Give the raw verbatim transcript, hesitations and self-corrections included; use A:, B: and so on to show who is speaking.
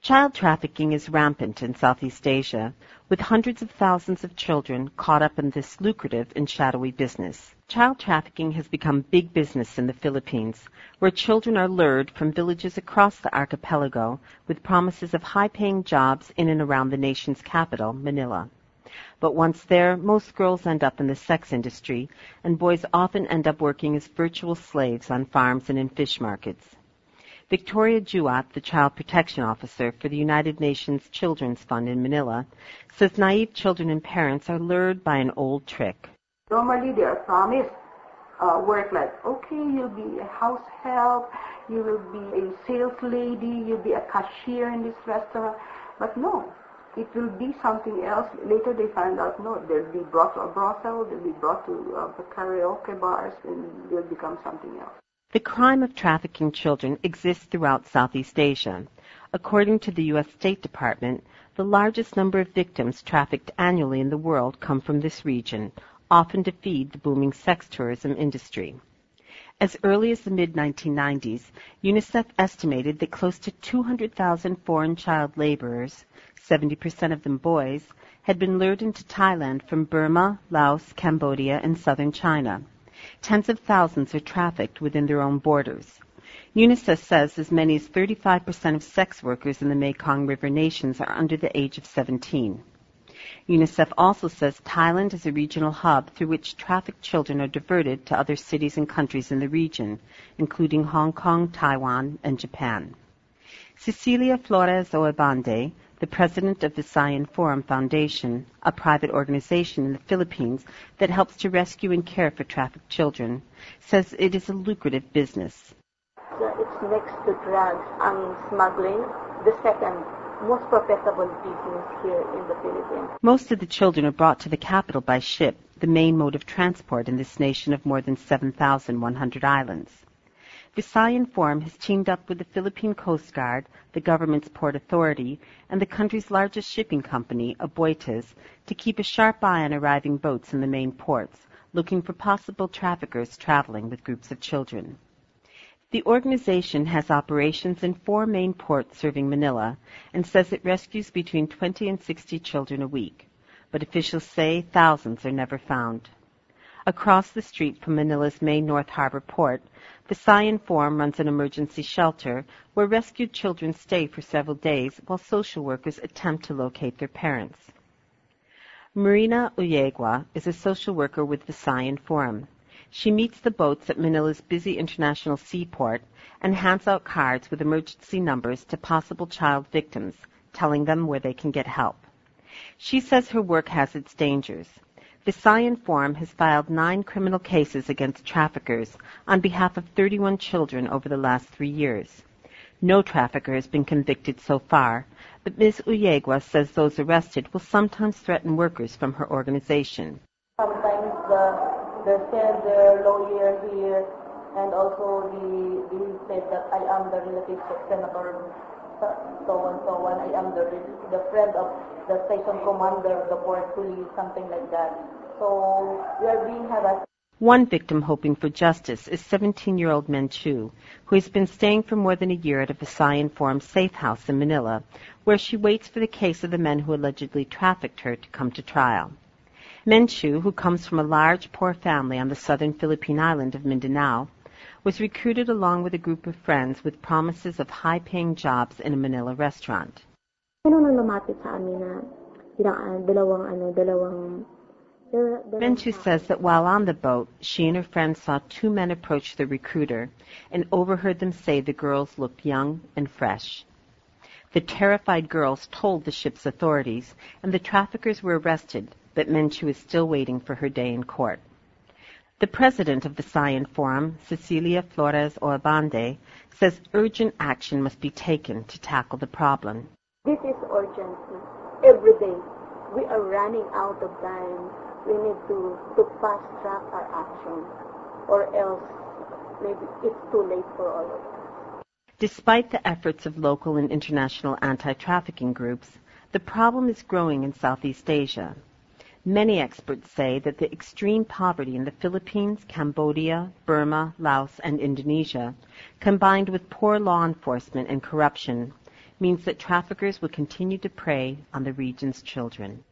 A: Child trafficking is rampant in Southeast Asia, with hundreds of thousands of children caught up in this lucrative and shadowy business. Child trafficking has become big business in the Philippines, where children are lured from villages across the archipelago with promises of high-paying jobs in and around the nation's capital, Manila. But once there, most girls end up in the sex industry, and boys often end up working as virtual slaves on farms and in fish markets. Victoria Juat, the Child Protection Officer for the United Nations Children's Fund in Manila, says naive children and parents are lured by an old trick.
B: Normally they are promised uh, work like, okay, you'll be a house help, you will be a sales lady, you'll be a cashier in this restaurant. But no, it will be something else. Later they find out, no, they'll be brought to a brothel, they'll be brought to uh, the karaoke bars, and they'll become something else.
A: The crime of trafficking children exists throughout Southeast Asia. According to the U S State Department, the largest number of victims trafficked annually in the world come from this region, often to feed the booming sex tourism industry. As early as the mid nineteen nineties, UNICEF estimated that close to two hundred thousand foreign child laborers, seventy percent of them boys, had been lured into Thailand from Burma, Laos, Cambodia, and southern China. Tens of thousands are trafficked within their own borders. UNICEF says as many as thirty-five percent of sex workers in the Mekong River nations are under the age of seventeen. UNICEF also says Thailand is a regional hub through which trafficked children are diverted to other cities and countries in the region, including Hong Kong, Taiwan, and Japan. Cecilia Flores Oebande, the president of the Visayan Forum Foundation, a private organization in the Philippines that helps to rescue and care for trafficked children, says it is a lucrative business.
C: It's next to drugs and smuggling, the second most profitable business here in the Philippines.
A: Most of the children are brought to the capital by ship, the main mode of transport in this nation of more than seven thousand one hundred islands. Visayan Forum has teamed up with the Philippine Coast Guard, the government's port authority, and the country's largest shipping company, Aboitiz, to keep a sharp eye on arriving boats in the main ports, looking for possible traffickers traveling with groups of children. The organization has operations in four main ports serving Manila and says it rescues between twenty and sixty children a week, but officials say thousands are never found. Across the street from Manila's main North Harbor port, Visayan Forum runs an emergency shelter where rescued children stay for several days while social workers attempt to locate their parents. Marina Uyegua is a social worker with Visayan Forum. She meets the boats at Manila's busy international seaport and hands out cards with emergency numbers to possible child victims, telling them where they can get help. She says her work has its dangers. Visayan Forum has filed nine criminal cases against traffickers on behalf of thirty-one children over the last three years. No trafficker has been convicted so far, but Miz Uyegua says those arrested will sometimes threaten workers from her organization.
C: Sometimes the they said their lawyer here, and also the, they said that I am the relative of Senator so and so on. I am the, the friend of the station commander of the port police, something like that. So we are being harassed.
A: One victim hoping for justice is seventeen-year-old Men Chu, who has been staying for more than a year at a Visayan Forum safe house in Manila, where she waits for the case of the men who allegedly trafficked her to come to trial. Men Chu, who comes from a large, poor family on the southern Philippine island of Mindanao, was recruited along with a group of friends with promises of high-paying jobs in a Manila restaurant. Men Chu says that while on the boat, she and her friends saw two men approach the recruiter and overheard them say the girls looked young and fresh. The terrified girls told the ship's authorities, and the traffickers were arrested, but Men Chu is still waiting for her day in court. The president of the Visayan Forum, Cecilia Flores Oebande, says urgent action must be taken to tackle the problem.
C: This is urgency. Every day, we are running out of time. We need to, to fast-track our action, or else maybe it's too late for all of us.
A: Despite the efforts of local and international anti-trafficking groups, the problem is growing in Southeast Asia. Many experts say that the extreme poverty in the Philippines, Cambodia, Burma, Laos, and Indonesia, combined with poor law enforcement and corruption, means that traffickers will continue to prey on the region's children.